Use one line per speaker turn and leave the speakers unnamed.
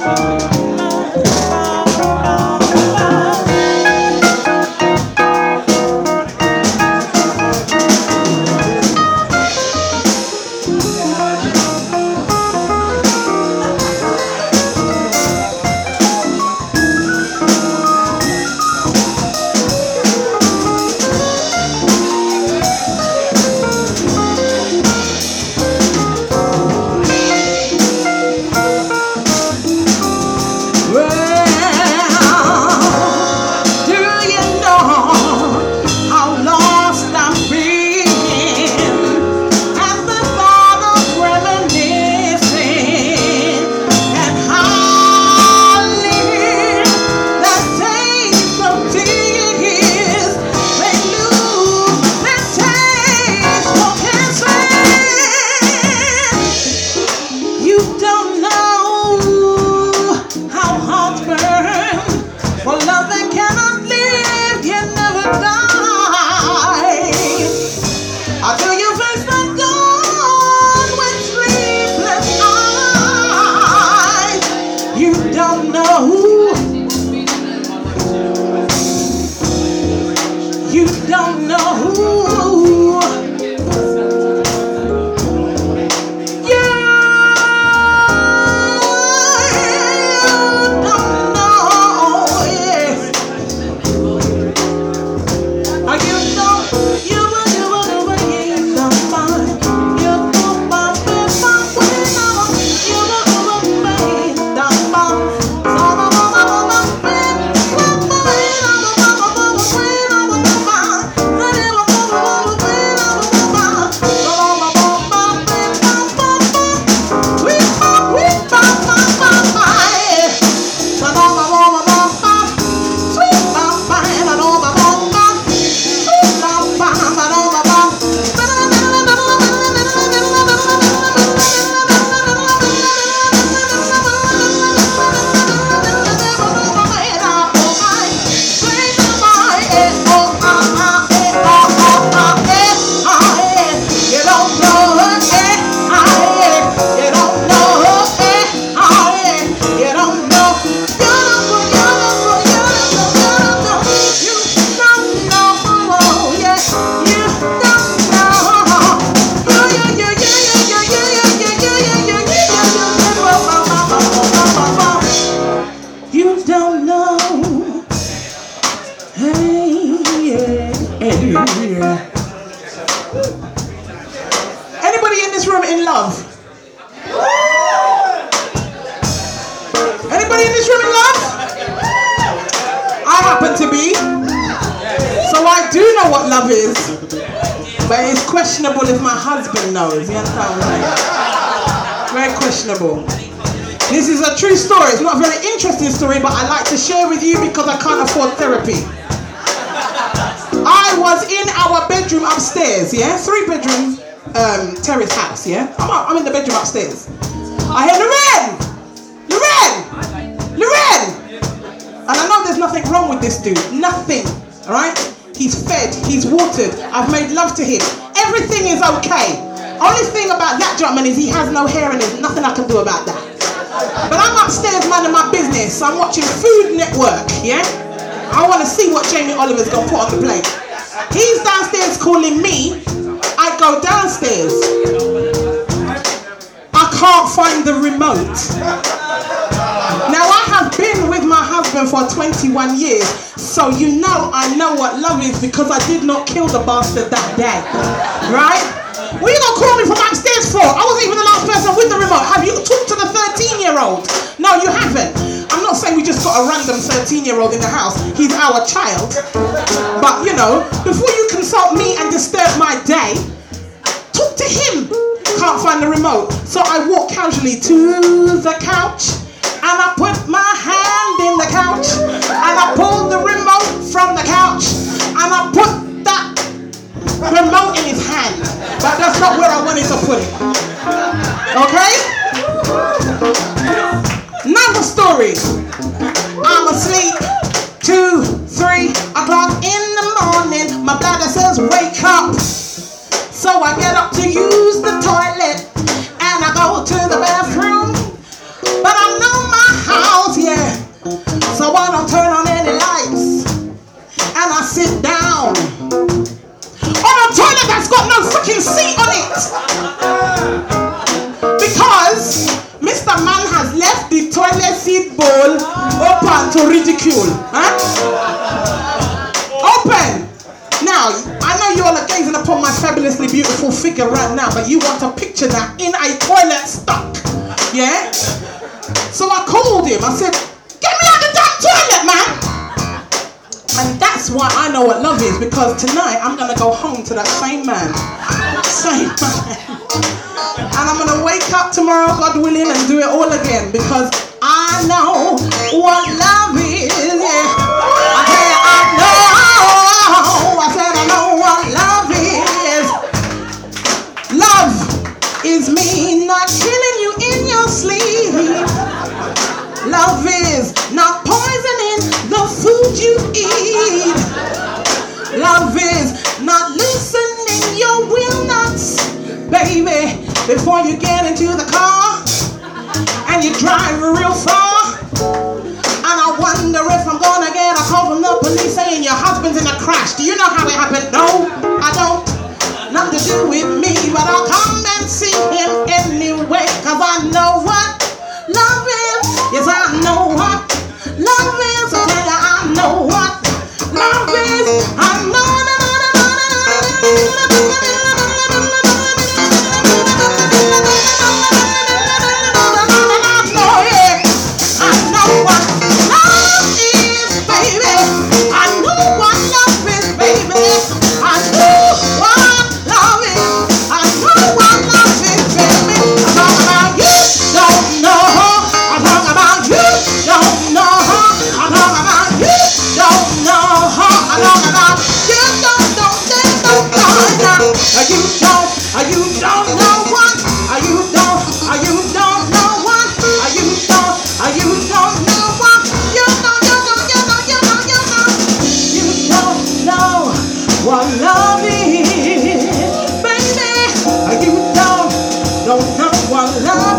This is a true story. It's not a very interesting story, but I like to share with you because I can't afford therapy. I was in our bedroom upstairs, yeah? 3-bedroom terrace house, yeah? I'm in the bedroom upstairs. I hear Loren! And I know there's nothing wrong with this dude. Nothing, all right? He's fed, he's watered, I've made love to him. Everything is okay. Only thing about that gentleman is he has no hair and there's nothing I can do about that. But I'm upstairs minding my business. I'm watching Food Network, yeah? I want to see what Jamie Oliver's going to put on the plate. He's downstairs calling me. I go downstairs. I can't find the remote. Now I have been with my husband for 21 years, so you know I know what love is because I did not kill the bastard that day, right? What are you gonna call me from upstairs for? I wasn't even the last person with the remote. Have you talked to the 13-year-old? No, you haven't. I'm not saying we just got a random 13-year-old in the house. He's our child. But, you know, before you consult me and disturb my day, talk to him. Can't find the remote. So I walk casually to the couch and I put my hand in the couch and I pulled the remote from the couch and I put that remote in his hand. But that's not where I wanted to put it. Okay? Another story. I'm asleep. 2, 3 o'clock in the morning. My bladder says wake up. So I get up to use the toilet and I go to the bathroom. But I know my So I don't turn on any lights, and I sit down on a toilet that's got no freaking seat on it, because Mr. Man has left the toilet seat bowl open to ridicule. Huh? Open. Now, I know you all are gazing upon my fabulously beautiful figure right now, but you want to picture that in a toilet stuck. Yeah? So I called him. I said, get me out the damn toilet, man. And that's why I know what love is, because tonight I'm going to go home to that same man. Same man. And I'm going to wake up tomorrow, God willing, and do it all again, because I know what love is. Yeah. I know what love is. Love is me not killing you in your sleep. Love is not poisoning the food you eat. Love is not loosening your wheel nuts, baby, before you get into the car and you drive real far. And I wonder if I'm gonna get a call from the police saying your husband's in a crash. Do you know how it happened? No, I don't. Nothing to do with me, but I'll come and see him anyway, cause I know what love is. Yes, I know what love is. I tell you, I know what love is. I know. Love